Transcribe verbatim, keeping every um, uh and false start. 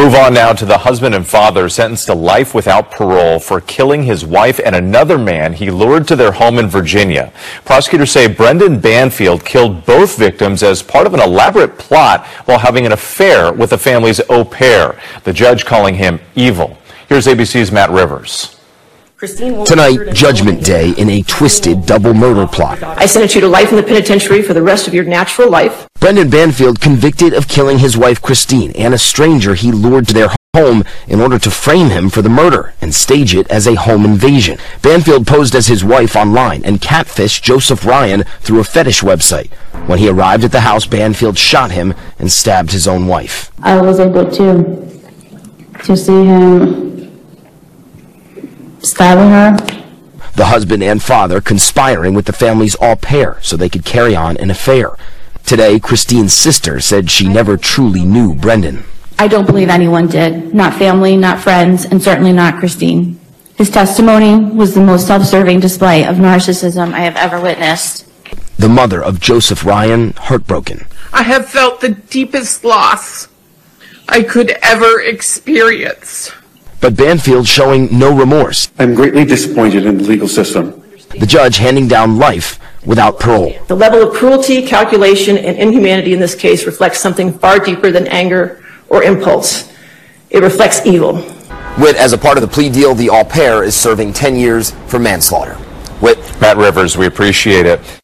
Move on now to the husband and father sentenced to life without parole for killing his wife and another man he lured to their home in Virginia. Prosecutors say Brendan Banfield killed both victims as part of an elaborate plot while having an affair with the family's au pair, the judge calling him evil. Here's A B C's Matt Rivers. Tonight, Judgment Day in a twisted double murder plot. I sentence you to life in the penitentiary for the rest of your natural life. Brendan Banfield convicted of killing his wife Christine and a stranger he lured to their home in order to frame him for the murder and stage it as a home invasion. Banfield posed as his wife online and catfished Joseph Ryan through a fetish website. When he arrived at the house, Banfield shot him and stabbed his own wife. I was able to, to see him stabbing her. The husband and father conspiring with the family's au pair so they could carry on an affair. Today, Christine's sister said she never truly knew Brendan. I don't believe anyone did. Not family, not friends, and certainly not Christine. His testimony was the most self-serving display of narcissism I have ever witnessed. The mother of Joseph Ryan, heartbroken. I have felt the deepest loss I could ever experience. But Banfield showing no remorse. I'm greatly disappointed in the legal system. The judge handing down life without parole. The level of cruelty, calculation, and inhumanity in this case reflects something far deeper than anger or impulse. It reflects evil. Whit, as a part of the plea deal, the au pair is serving ten years for manslaughter. Whit. Matt Rivers, we appreciate it.